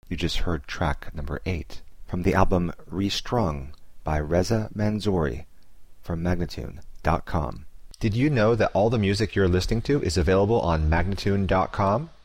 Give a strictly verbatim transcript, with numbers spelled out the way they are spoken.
You just heard track number eight from the album Restrung by Reza Manzouri from Magnatune dot com. Did you know that all the music you're listening to is available on Magnatune dot com?